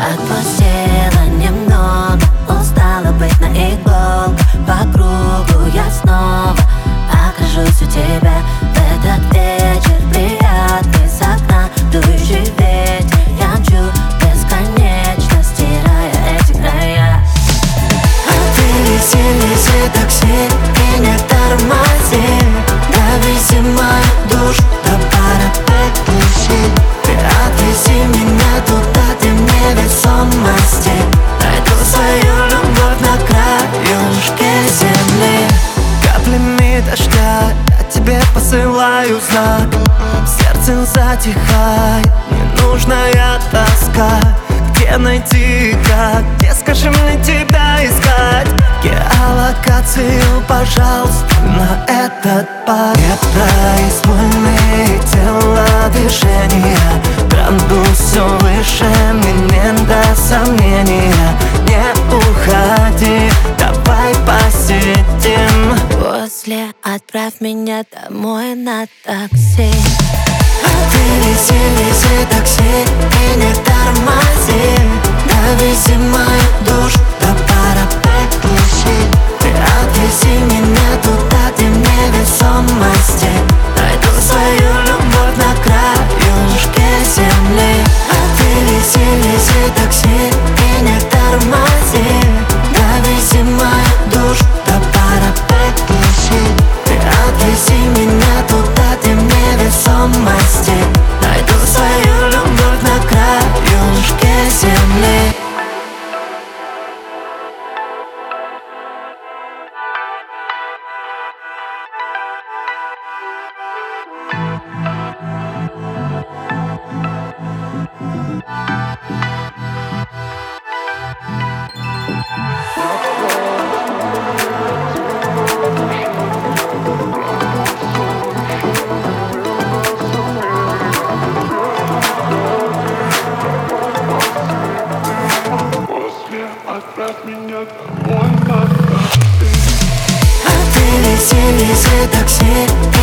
Отпустила немного, устала быть на иголках. По кругу я снова окажусь у тебя. В этот вечер приятный с окна дующий ветер. Я мчу бесконечно, стирая эти края. А ты вези, вези такси и не тормози. Довези мою душу до парапета. Ты отвези меня туда, где невесомости. Найду свою любовь на краюшке земли. Каплями дождя я тебе посылаю знак. Сердце затихает ненужная тоска. Где найти, как, где, скажи мне, тебя искать? Геолокацию, пожалуйста, на этот парк. Не произвольные телодвижения, градус все выше, мне не до сомнения. Не уходи, давай посидим. После отправь меня домой на такси. А ты вези, вези такси и не тормози. Довези мою душу до парапета. Ты отвези меня туда, где невесомости. Найду свою любовь на краюшке земли. А ты вези, вези такси и не тормози. Довези мою душу до парапета. Ты отвези меня туда, где невесомости. Найду свою любовь на краюшке земли. Отправь меня домой на такси. А ты вези, вези такси